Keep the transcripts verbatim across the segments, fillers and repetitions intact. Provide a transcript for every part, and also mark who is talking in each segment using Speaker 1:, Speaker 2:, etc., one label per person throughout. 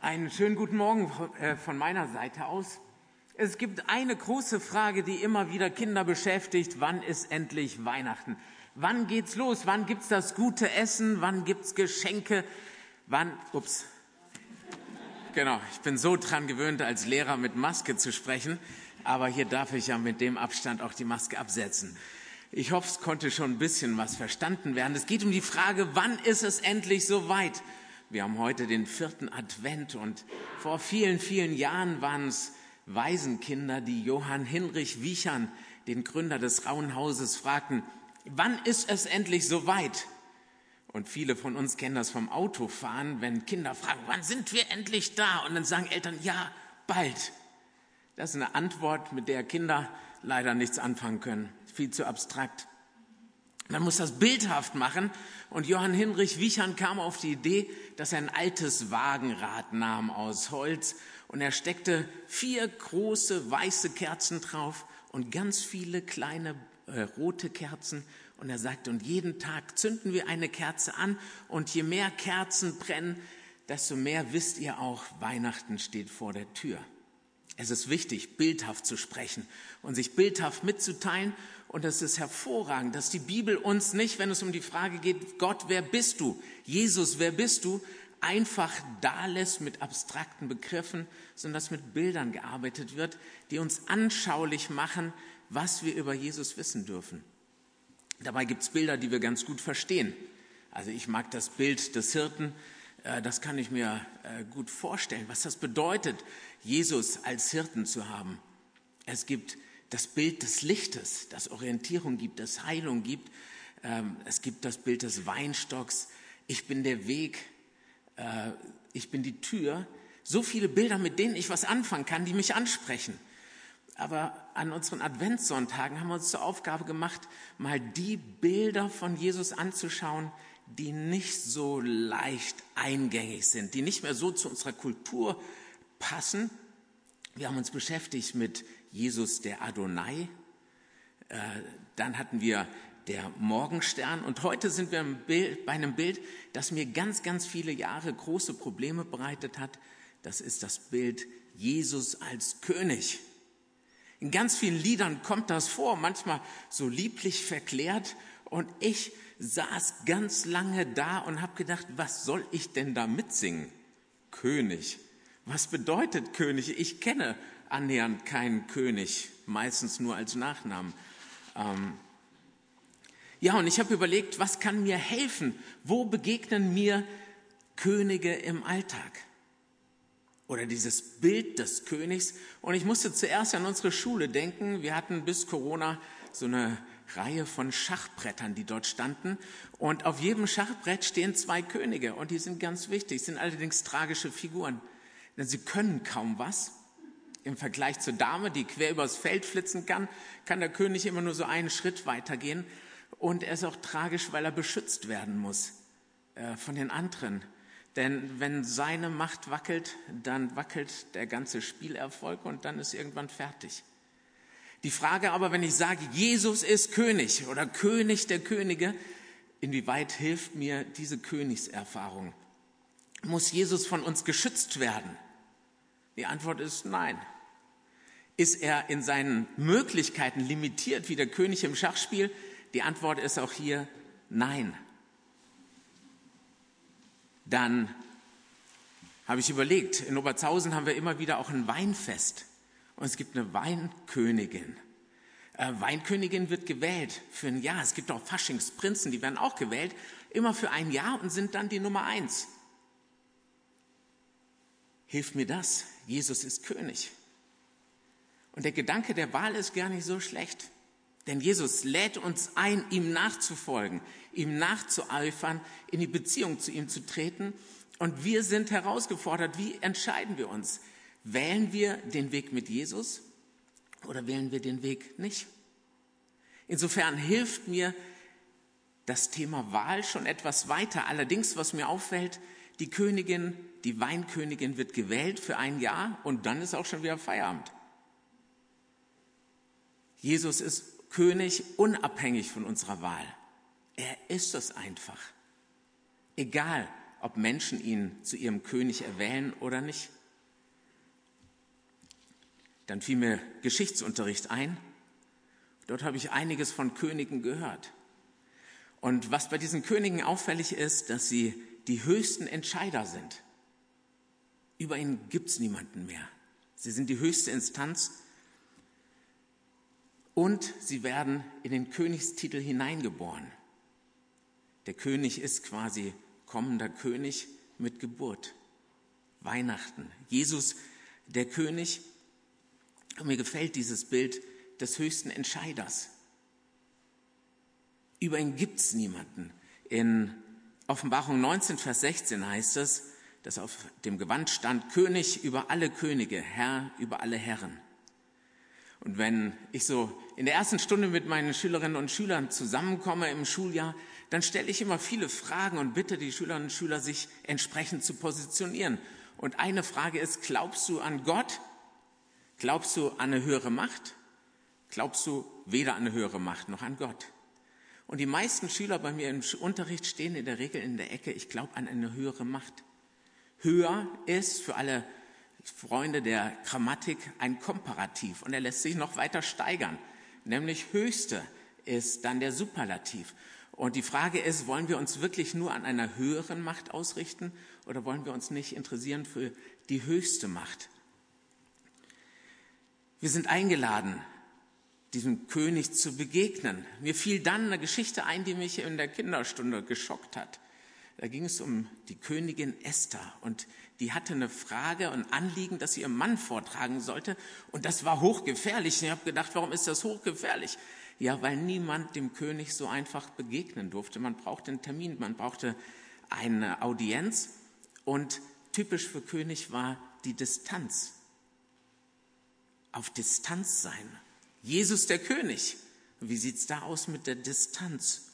Speaker 1: Einen schönen guten Morgen von meiner Seite aus. Es gibt eine große Frage, die immer wieder Kinder beschäftigt. Wann ist endlich Weihnachten? Wann geht's los? Wann gibt's das gute Essen? Wann gibt's Geschenke? Wann, ups. Genau, ich bin so dran gewöhnt, als Lehrer mit Maske zu sprechen. Aber hier darf ich ja mit dem Abstand auch die Maske absetzen. Ich hoffe, es konnte schon ein bisschen was verstanden werden. Es geht um die Frage, wann ist es endlich soweit? Wir haben heute den vierten Advent und vor vielen, vielen Jahren waren es Waisenkinder, die Johann Hinrich Wiechern, den Gründer des Rauhenhauses, fragten, wann ist es endlich soweit? Und viele von uns kennen das vom Autofahren, wenn Kinder fragen, wann sind wir endlich da? Und dann sagen Eltern, ja, bald. Das ist eine Antwort, mit der Kinder leider nichts anfangen können. Viel zu abstrakt. Man muss das bildhaft machen. Und Johann Hinrich Wiechern kam auf die Idee, dass er ein altes Wagenrad nahm aus Holz und er steckte vier große weiße Kerzen drauf und ganz viele kleine äh, rote Kerzen. Und er sagte, und jeden Tag zünden wir eine Kerze an und je mehr Kerzen brennen, desto mehr wisst ihr auch, Weihnachten steht vor der Tür. Es ist wichtig, bildhaft zu sprechen und sich bildhaft mitzuteilen. Und es ist hervorragend, dass die Bibel uns nicht, wenn es um die Frage geht, Gott, wer bist du? Jesus, wer bist du? Einfach da lässt mit abstrakten Begriffen, sondern dass mit Bildern gearbeitet wird, die uns anschaulich machen, was wir über Jesus wissen dürfen. Dabei gibt es Bilder, die wir ganz gut verstehen. Also ich mag das Bild des Hirten. Das kann ich mir gut vorstellen, was das bedeutet, Jesus als Hirten zu haben. Es gibt das Bild des Lichtes, das Orientierung gibt, das Heilung gibt. Es gibt das Bild des Weinstocks. Ich bin der Weg, ich bin die Tür. So viele Bilder, mit denen ich was anfangen kann, die mich ansprechen. Aber an unseren Adventssonntagen haben wir uns zur Aufgabe gemacht, mal die Bilder von Jesus anzuschauen, die nicht so leicht eingängig sind, die nicht mehr so zu unserer Kultur passen. Wir haben uns beschäftigt mit Jesus, der Adonai. Äh, dann hatten wir der Morgenstern. Und heute sind wir im Bild, bei einem Bild, das mir ganz, ganz viele Jahre große Probleme bereitet hat. Das ist das Bild Jesus als König. In ganz vielen Liedern kommt das vor, manchmal so lieblich verklärt. Und ich saß ganz lange da und habe gedacht, was soll ich denn da mitsingen? König. Was bedeutet König? Ich kenne annähernd keinen König, meistens nur als Nachnamen. Ähm ja, und ich habe überlegt, was kann mir helfen? Wo begegnen mir Könige im Alltag? Oder dieses Bild des Königs. Und ich musste zuerst an unsere Schule denken. Wir hatten bis Corona so eine Reihe von Schachbrettern, die dort standen. Und auf jedem Schachbrett stehen zwei Könige. Und die sind ganz wichtig, sind allerdings tragische Figuren. Denn sie können kaum was. Im Vergleich zur Dame, die quer übers Feld flitzen kann, kann der König immer nur so einen Schritt weitergehen. Und er ist auch tragisch, weil er beschützt werden muss äh, von den anderen. Denn wenn seine Macht wackelt, dann wackelt der ganze Spielerfolg und dann ist irgendwann fertig. Die Frage aber, wenn ich sage, Jesus ist König oder König der Könige, inwieweit hilft mir diese Königserfahrung? Muss Jesus von uns geschützt werden? Die Antwort ist nein. Ist er in seinen Möglichkeiten limitiert wie der König im Schachspiel? Die Antwort ist auch hier nein. Dann habe ich überlegt, in Obertshausen haben wir immer wieder auch ein Weinfest. Und es gibt eine Weinkönigin. Äh, Weinkönigin wird gewählt für ein Jahr. Es gibt auch Faschingsprinzen, die werden auch gewählt, immer für ein Jahr und sind dann die Nummer eins. Hilft mir das? Jesus ist König. Und der Gedanke der Wahl ist gar nicht so schlecht. Denn Jesus lädt uns ein, ihm nachzufolgen, ihm nachzueifern, in die Beziehung zu ihm zu treten. Und wir sind herausgefordert, wie entscheiden wir uns? Wählen wir den Weg mit Jesus oder wählen wir den Weg nicht? Insofern hilft mir das Thema Wahl schon etwas weiter. Allerdings, was mir auffällt, die Königin, die Weinkönigin wird gewählt für ein Jahr und dann ist auch schon wieder Feierabend. Jesus ist König unabhängig von unserer Wahl. Er ist es einfach. Egal, ob Menschen ihn zu ihrem König erwählen oder nicht. Dann fiel mir Geschichtsunterricht ein. Dort habe ich einiges von Königen gehört. Und was bei diesen Königen auffällig ist, dass sie die höchsten Entscheider sind. Über ihnen gibt es niemanden mehr. Sie sind die höchste Instanz und sie werden in den Königstitel hineingeboren. Der König ist quasi kommender König mit Geburt. Weihnachten. Jesus, der König. Und mir gefällt dieses Bild des höchsten Entscheiders. Über ihn gibt es niemanden. In Offenbarung neunzehn, Vers sechzehn heißt es, dass auf dem Gewand stand, König über alle Könige, Herr über alle Herren. Und wenn ich so in der ersten Stunde mit meinen Schülerinnen und Schülern zusammenkomme im Schuljahr, dann stelle ich immer viele Fragen und bitte die Schülerinnen und Schüler, sich entsprechend zu positionieren. Und eine Frage ist, glaubst du an Gott? Glaubst du an eine höhere Macht? Glaubst du weder an eine höhere Macht noch an Gott? Und die meisten Schüler bei mir im Unterricht stehen in der Regel in der Ecke, ich glaube an eine höhere Macht. Höher ist für alle Freunde der Grammatik ein Komparativ und er lässt sich noch weiter steigern. Nämlich höchste ist dann der Superlativ. Und die Frage ist, wollen wir uns wirklich nur an einer höheren Macht ausrichten oder wollen wir uns nicht interessieren für die höchste Macht? Wir sind eingeladen, diesem König zu begegnen. Mir fiel dann eine Geschichte ein, die mich in der Kinderstunde geschockt hat. Da ging es um die Königin Esther und die hatte eine Frage und Anliegen, das sie ihrem Mann vortragen sollte und das war hochgefährlich. Ich habe gedacht, warum ist das hochgefährlich? Ja, weil niemand dem König so einfach begegnen durfte. Man brauchte einen Termin, man brauchte eine Audienz und typisch für König war die Distanz. Auf Distanz sein. Jesus der König. Wie sieht es da aus mit der Distanz?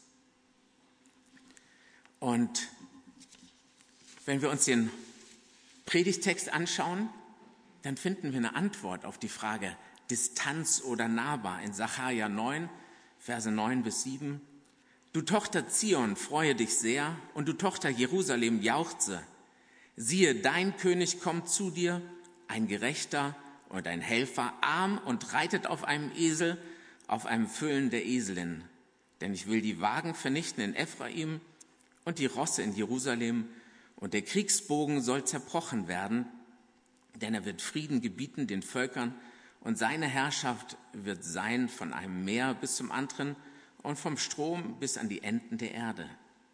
Speaker 1: Und wenn wir uns den Predigtext anschauen, dann finden wir eine Antwort auf die Frage Distanz oder nahbar in Sacharja neun, Verse neun bis sieben. Du Tochter Zion, freue dich sehr und du Tochter Jerusalem, jauchze. Siehe, dein König kommt zu dir, ein Gerechter und ein Helfer, arm und reitet auf einem Esel, auf einem Füllen der Eselin. Denn ich will die Wagen vernichten in Ephraim und die Rosse in Jerusalem, und der Kriegsbogen soll zerbrochen werden, denn er wird Frieden gebieten den Völkern, und seine Herrschaft wird sein von einem Meer bis zum anderen und vom Strom bis an die Enden der Erde.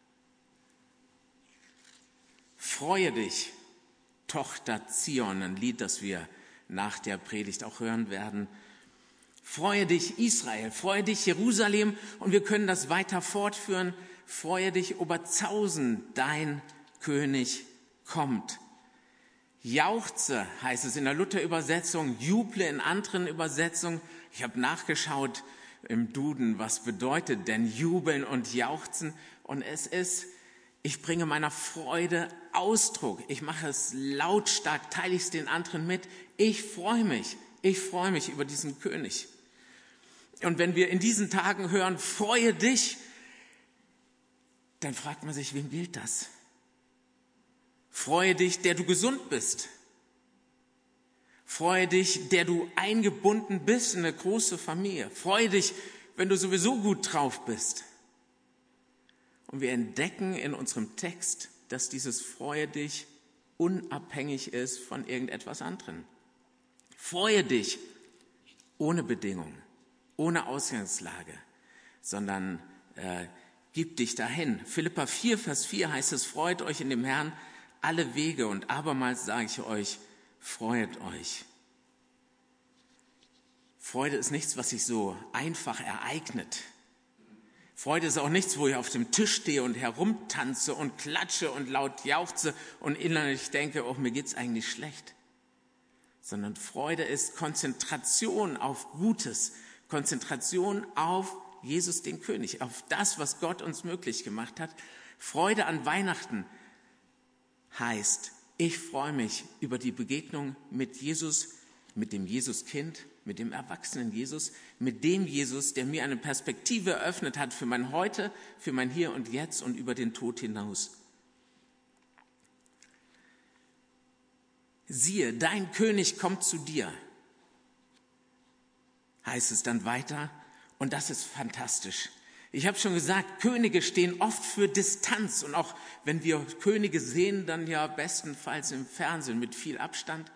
Speaker 1: Freue dich, Tochter Zion, ein Lied, das wir nach der Predigt auch hören werden. Freue dich, Israel, freue dich, Jerusalem, und wir können das weiter fortführen. Freue dich, Oberzausen, dein König kommt. Jauchze heißt es in der Luther-Übersetzung, juble in anderen Übersetzungen. Ich habe nachgeschaut im Duden, was bedeutet denn jubeln und jauchzen. Und es ist, ich bringe meiner Freude Ausdruck. Ich mache es lautstark, teile ich es den anderen mit. Ich freue mich, ich freue mich über diesen König. Und wenn wir in diesen Tagen hören, freue dich, dann fragt man sich, wem gilt das? Freue dich, der du gesund bist. Freue dich, der du eingebunden bist in eine große Familie. Freue dich, wenn du sowieso gut drauf bist. Und wir entdecken in unserem Text, dass dieses Freue dich unabhängig ist von irgendetwas anderem. Freue dich ohne Bedingung, ohne Ausgangslage, sondern äh, gib dich dahin. Philipper vier, Vers vier heißt es, freut euch in dem Herrn alle Wege, und abermals sage ich euch, freut euch. Freude ist nichts, was sich so einfach ereignet. Freude ist auch nichts, wo ich auf dem Tisch stehe und herumtanze und klatsche und laut jauchze und innerlich denke, oh, mir geht's eigentlich schlecht. Sondern Freude ist Konzentration auf Gutes, Konzentration auf Jesus, den König, auf das, was Gott uns möglich gemacht hat. Freude an Weihnachten heißt, ich freue mich über die Begegnung mit Jesus, mit dem Jesuskind, mit dem erwachsenen Jesus, mit dem Jesus, der mir eine Perspektive eröffnet hat für mein Heute, für mein Hier und Jetzt und über den Tod hinaus. Siehe, dein König kommt zu dir, heißt es dann weiter. Und das ist fantastisch. Ich habe schon gesagt, Könige stehen oft für Distanz. Und auch wenn wir Könige sehen, dann ja bestenfalls im Fernsehen mit viel Abstand.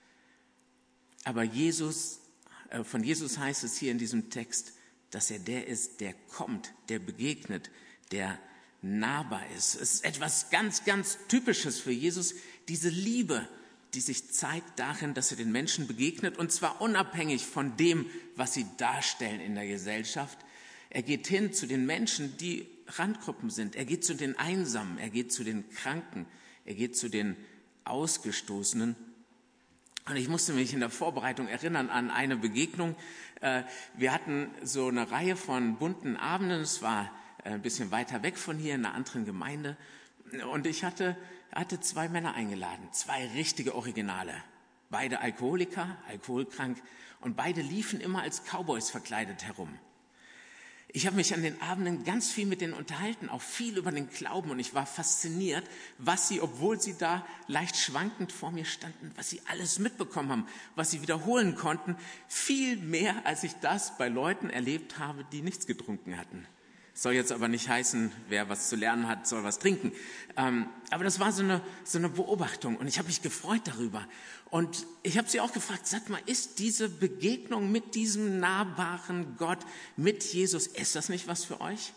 Speaker 1: Aber Jesus, äh, von Jesus heißt es hier in diesem Text, dass er der ist, der kommt, der begegnet, der nahbar ist. Es ist etwas ganz, ganz Typisches für Jesus, diese Liebe, die sich zeigt darin, dass er den Menschen begegnet, und zwar unabhängig von dem, was sie darstellen in der Gesellschaft. Er geht hin zu den Menschen, die Randgruppen sind. Er geht zu den Einsamen, er geht zu den Kranken, er geht zu den Ausgestoßenen. Und ich musste mich in der Vorbereitung erinnern an eine Begegnung. Wir hatten so eine Reihe von bunten Abenden. Es war ein bisschen weiter weg von hier in einer anderen Gemeinde. Und ich hatte, hatte zwei Männer eingeladen, zwei richtige Originale. Beide Alkoholiker, alkoholkrank, und beide liefen immer als Cowboys verkleidet herum. Ich habe mich an den Abenden ganz viel mit denen unterhalten, auch viel über den Glauben, und ich war fasziniert, was sie, obwohl sie da leicht schwankend vor mir standen, was sie alles mitbekommen haben, was sie wiederholen konnten, viel mehr, als ich das bei Leuten erlebt habe, die nichts getrunken hatten. Soll jetzt aber nicht heißen, wer was zu lernen hat, soll was trinken. Ähm, aber das war so eine, so eine Beobachtung, und ich habe mich gefreut darüber. Und ich habe sie auch gefragt, sag mal, ist diese Begegnung mit diesem nahbaren Gott, mit Jesus, ist das nicht was für euch?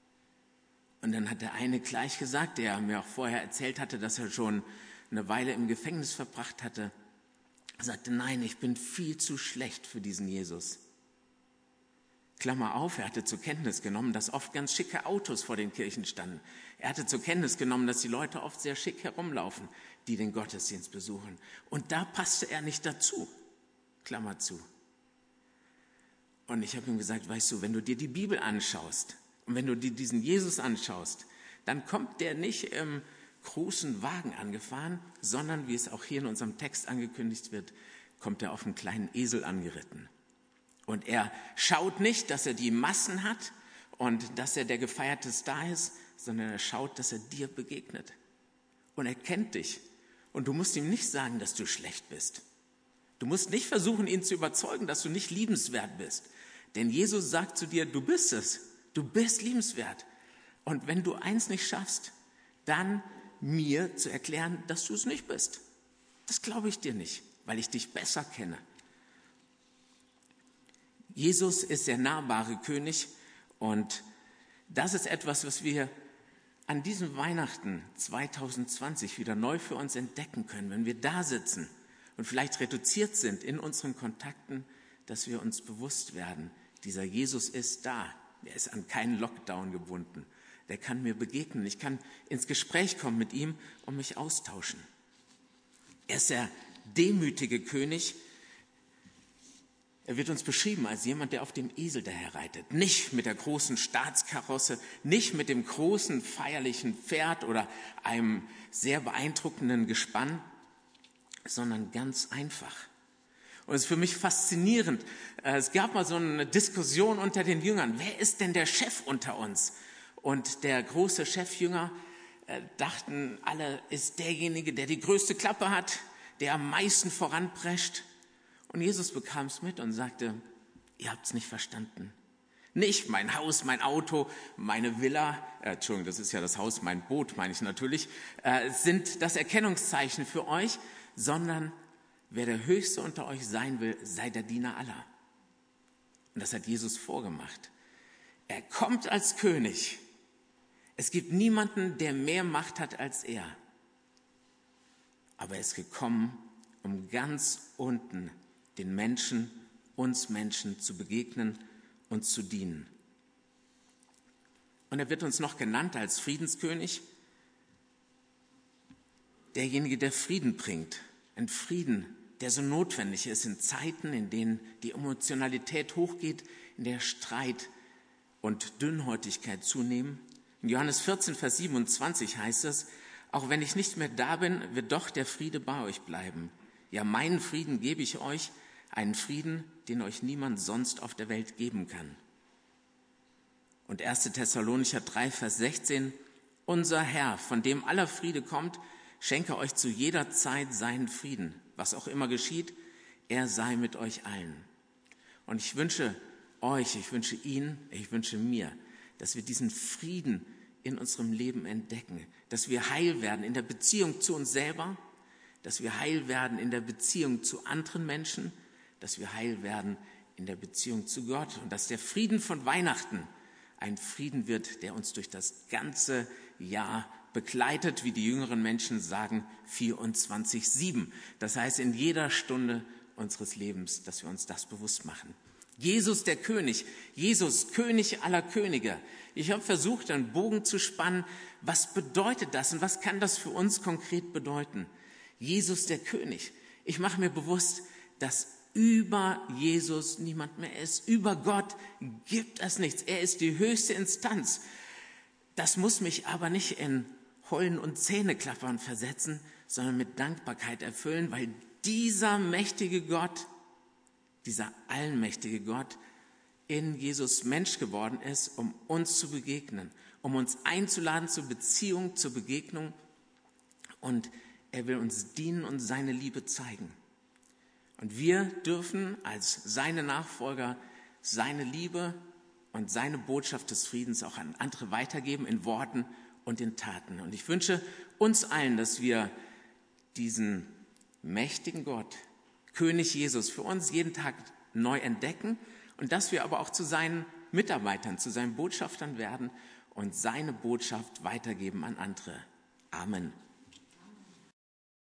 Speaker 1: Und dann hat der eine gleich gesagt, der mir auch vorher erzählt hatte, dass er schon eine Weile im Gefängnis verbracht hatte, er sagte, nein, ich bin viel zu schlecht für diesen Jesus. Klammer auf, er hatte zur Kenntnis genommen, dass oft ganz schicke Autos vor den Kirchen standen. Er hatte zur Kenntnis genommen, dass die Leute oft sehr schick herumlaufen, die den Gottesdienst besuchen. Und da passte er nicht dazu. Klammer zu. Und ich habe ihm gesagt, weißt du, wenn du dir die Bibel anschaust und wenn du dir diesen Jesus anschaust, dann kommt der nicht im großen Wagen angefahren, sondern, wie es auch hier in unserem Text angekündigt wird, kommt er auf einem kleinen Esel angeritten. Und er schaut nicht, dass er die Massen hat und dass er der gefeierte Star ist, sondern er schaut, dass er dir begegnet. Und er kennt dich. Und du musst ihm nicht sagen, dass du schlecht bist. Du musst nicht versuchen, ihn zu überzeugen, dass du nicht liebenswert bist. Denn Jesus sagt zu dir, du bist es. Du bist liebenswert. Und wenn du eins nicht schaffst, dann mir zu erklären, dass du es nicht bist. Das glaube ich dir nicht, weil ich dich besser kenne. Jesus ist der nahbare König, und das ist etwas, was wir an diesem Weihnachten zwanzig zwanzig wieder neu für uns entdecken können, wenn wir da sitzen und vielleicht reduziert sind in unseren Kontakten, dass wir uns bewusst werden, dieser Jesus ist da, er ist an keinen Lockdown gebunden, der kann mir begegnen, ich kann ins Gespräch kommen mit ihm und mich austauschen. Er ist der demütige König. Er wird uns beschrieben als jemand, der auf dem Esel daherreitet. Nicht mit der großen Staatskarosse, nicht mit dem großen feierlichen Pferd oder einem sehr beeindruckenden Gespann, sondern ganz einfach. Und es ist für mich faszinierend. Es gab mal so eine Diskussion unter den Jüngern. Wer ist denn der Chef unter uns? Und der große Chefjünger äh, dachten alle, ist derjenige, der die größte Klappe hat, der am meisten voranprescht. Und Jesus bekam es mit und sagte, ihr habt es nicht verstanden. Nicht mein Haus, mein Auto, meine Villa, äh, Entschuldigung, das ist ja das Haus, mein Boot, meine ich natürlich, äh, sind das Erkennungszeichen für euch, sondern wer der Höchste unter euch sein will, sei der Diener aller. Und das hat Jesus vorgemacht. Er kommt als König. Es gibt niemanden, der mehr Macht hat als er. Aber er ist gekommen, um ganz unten den Menschen, uns Menschen zu begegnen und zu dienen. Und er wird uns noch genannt als Friedenskönig, derjenige, der Frieden bringt. Ein Frieden, der so notwendig ist in Zeiten, in denen die Emotionalität hochgeht, in der Streit und Dünnhäutigkeit zunehmen. In Johannes vierzehn, Vers siebenundzwanzig heißt es, auch wenn ich nicht mehr da bin, wird doch der Friede bei euch bleiben. Ja, meinen Frieden gebe ich euch, einen Frieden, den euch niemand sonst auf der Welt geben kann. Und erster Thessalonicher drei, Vers sechzehn, unser Herr, von dem aller Friede kommt, schenke euch zu jeder Zeit seinen Frieden. Was auch immer geschieht, er sei mit euch allen. Und ich wünsche euch, ich wünsche Ihnen, ich wünsche mir, dass wir diesen Frieden in unserem Leben entdecken, dass wir heil werden in der Beziehung zu uns selber, dass wir heil werden in der Beziehung zu anderen Menschen, dass wir heil werden in der Beziehung zu Gott und dass der Frieden von Weihnachten ein Frieden wird, der uns durch das ganze Jahr begleitet, wie die jüngeren Menschen sagen, vierundzwanzig sieben. Das heißt, in jeder Stunde unseres Lebens, dass wir uns das bewusst machen. Jesus der König, Jesus König aller Könige. Ich habe versucht, einen Bogen zu spannen. Was bedeutet das und was kann das für uns konkret bedeuten? Jesus der König. Ich mache mir bewusst, dass über Jesus niemand mehr ist. Über Gott gibt es nichts. Er ist die höchste Instanz. Das muss mich aber nicht in Heulen und Zähneklappern versetzen, sondern mit Dankbarkeit erfüllen, weil dieser mächtige Gott, dieser allmächtige Gott in Jesus Mensch geworden ist, um uns zu begegnen, um uns einzuladen zur Beziehung, zur Begegnung. Und er will uns dienen und seine Liebe zeigen. Und wir dürfen als seine Nachfolger seine Liebe und seine Botschaft des Friedens auch an andere weitergeben in Worten und in Taten. Und ich wünsche uns allen, dass wir diesen mächtigen Gott, König Jesus, für uns jeden Tag neu entdecken und dass wir aber auch zu seinen Mitarbeitern, zu seinen Botschaftern werden und seine Botschaft weitergeben an andere. Amen.